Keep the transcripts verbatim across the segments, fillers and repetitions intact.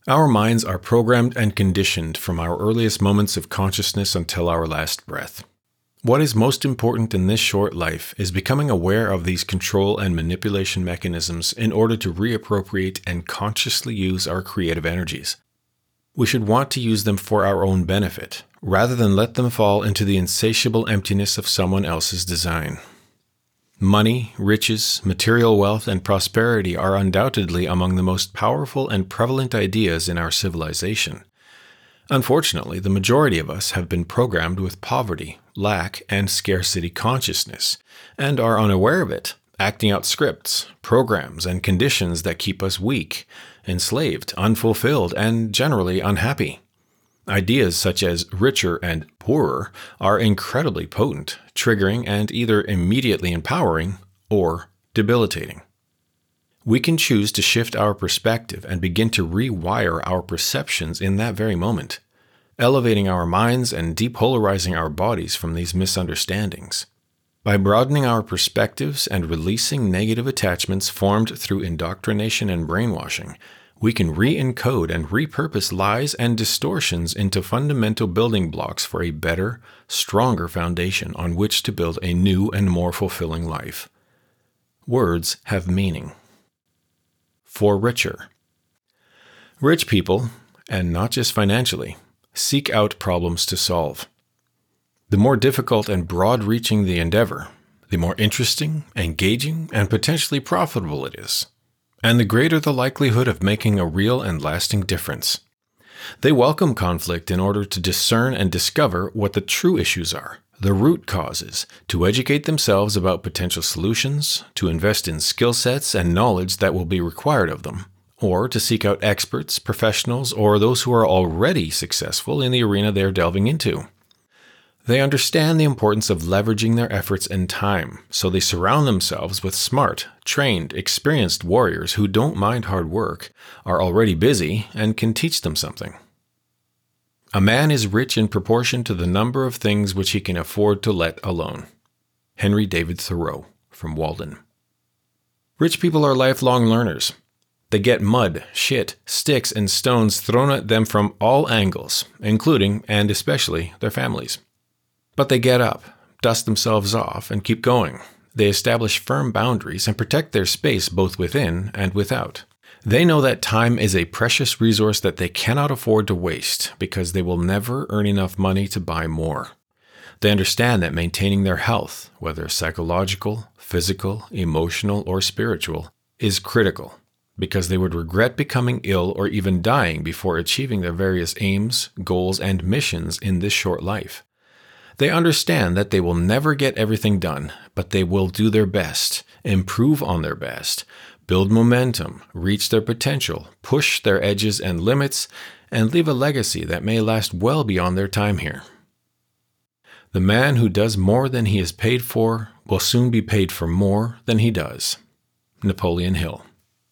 Our minds are programmed and conditioned from our earliest moments of consciousness until our last breath. What is most important in this short life is becoming aware of these control and manipulation mechanisms in order to reappropriate and consciously use our creative energies. We should want to use them for our own benefit, rather than let them fall into the insatiable emptiness of someone else's design. Money, riches, material wealth, and prosperity are undoubtedly among the most powerful and prevalent ideas in our civilization. Unfortunately, the majority of us have been programmed with poverty, lack, and scarcity consciousness, and are unaware of it, acting out scripts, programs, and conditions that keep us weak, enslaved, unfulfilled, and generally unhappy. Ideas such as richer and poorer are incredibly potent, triggering and either immediately empowering or debilitating. We can choose to shift our perspective and begin to rewire our perceptions in that very moment, elevating our minds and depolarizing our bodies from these misunderstandings. By broadening our perspectives and releasing negative attachments formed through indoctrination and brainwashing, we can re-encode and repurpose lies and distortions into fundamental building blocks for a better, stronger foundation on which to build a new and more fulfilling life. Words have meaning. For richer. Rich people, and not just financially, seek out problems to solve. The more difficult and broad-reaching the endeavor, the more interesting, engaging, and potentially profitable it is, and the greater the likelihood of making a real and lasting difference. They welcome conflict in order to discern and discover what the true issues are, the root causes, to educate themselves about potential solutions, to invest in skill sets and knowledge that will be required of them, or to seek out experts, professionals, or those who are already successful in the arena they are delving into. They understand the importance of leveraging their efforts and time, so they surround themselves with smart, trained, experienced warriors who don't mind hard work, are already busy, and can teach them something. A man is rich in proportion to the number of things which he can afford to let alone. Henry David Thoreau, from Walden. Rich people are lifelong learners. They get mud, shit, sticks, and stones thrown at them from all angles, including, and especially, their families. But they get up, dust themselves off, and keep going. They establish firm boundaries and protect their space both within and without. They know that time is a precious resource that they cannot afford to waste because they will never earn enough money to buy more. They understand that maintaining their health, whether psychological, physical, emotional, or spiritual, is critical because they would regret becoming ill or even dying before achieving their various aims, goals, and missions in this short life. They understand that they will never get everything done, but they will do their best, improve on their best, build momentum, reach their potential, push their edges and limits, and leave a legacy that may last well beyond their time here. The man who does more than he is paid for will soon be paid for more than he does. Napoleon Hill.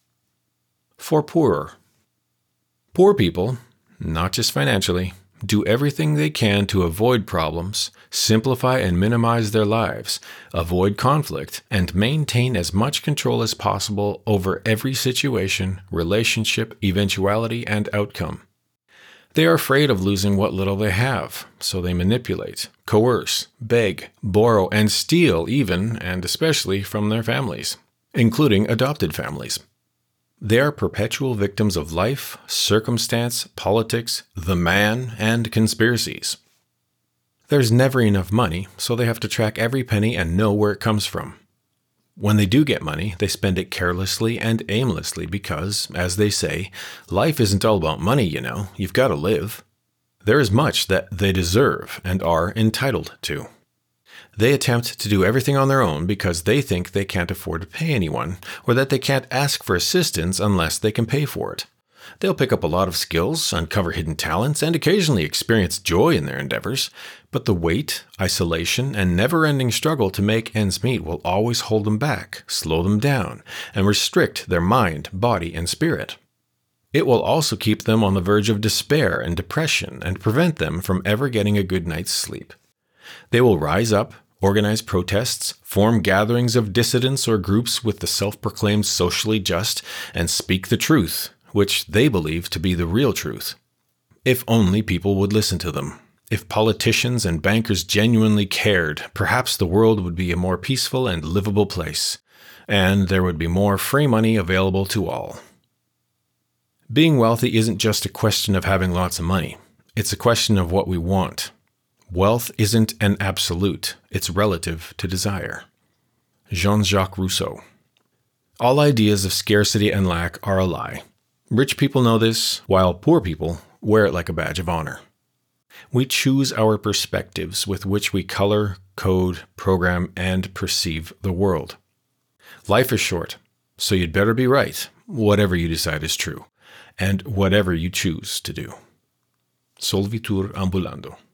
For poorer. Poor people, not just financially, do everything they can to avoid problems, simplify and minimize their lives, avoid conflict, and maintain as much control as possible over every situation, relationship, eventuality, and outcome. They are afraid of losing what little they have, so they manipulate, coerce, beg, borrow, and steal even, and especially, from their families, including adopted families. They are perpetual victims of life, circumstance, politics, the man, and conspiracies. There's never enough money, so they have to track every penny and know where it comes from. When they do get money, they spend it carelessly and aimlessly because, as they say, life isn't all about money, you know, you've got to live. There is much that they deserve and are entitled to. They attempt to do everything on their own because they think they can't afford to pay anyone, or that they can't ask for assistance unless they can pay for it. They'll pick up a lot of skills, uncover hidden talents, and occasionally experience joy in their endeavors, but the weight, isolation, and never-ending struggle to make ends meet will always hold them back, slow them down, and restrict their mind, body, and spirit. It will also keep them on the verge of despair and depression and prevent them from ever getting a good night's sleep. They will rise up, organize protests, form gatherings of dissidents or groups with the self-proclaimed socially just, and speak the truth, which they believe to be the real truth. If only people would listen to them. If politicians and bankers genuinely cared, perhaps the world would be a more peaceful and livable place, and there would be more free money available to all. Being wealthy isn't just a question of having lots of money. It's a question of what we want. Wealth isn't an absolute. It's relative to desire. Jean-Jacques Rousseau. All ideas of scarcity and lack are a lie. Rich people know this, while poor people wear it like a badge of honor. We choose our perspectives with which we color, code, program, and perceive the world. Life is short, so you'd better be right, whatever you decide is true, and whatever you choose to do. Solvitur ambulando.